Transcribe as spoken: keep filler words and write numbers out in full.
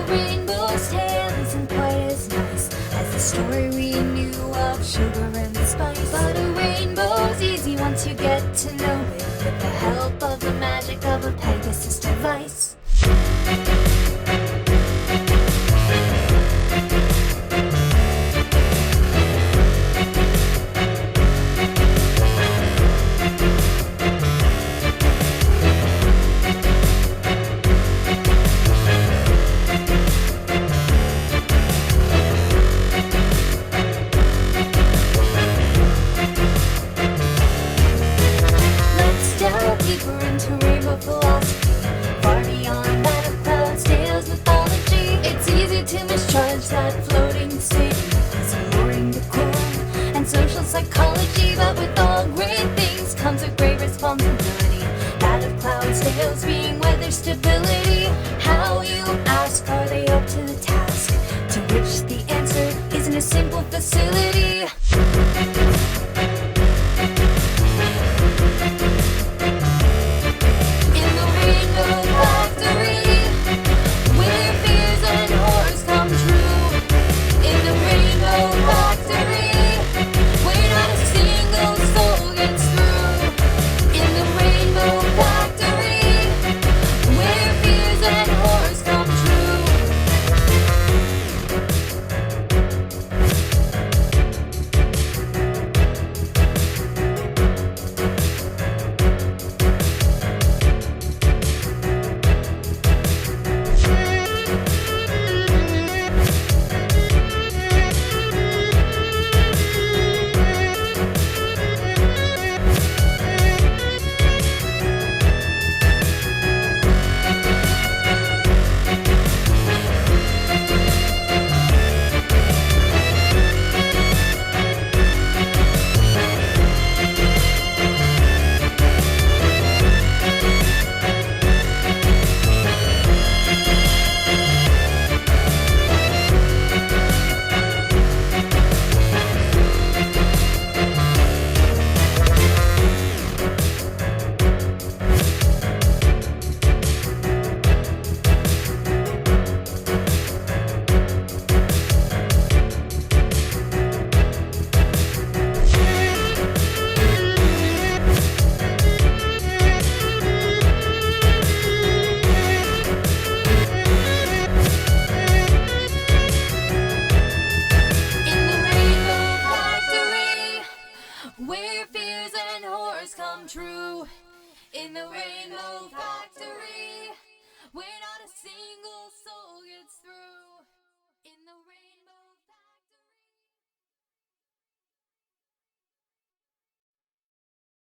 rainbow's tale isn't quite as nice as the story we knew of sugar and spice. But a rainbow's easy once you get to know it, with the help of the magic of a Pegasus device. Deeper into rainbow philosophy, far beyond that of Cloud's Tales mythology. It's easy to misjudge that floating state as alluring decor and social psychology, but with all great things comes a great responsibility, that of Cloud's Tales being weather stability. How, you ask, are they up to the task? To which the answer isn't a simple facility. Where fears and horrors come true in the Rainbow Factory.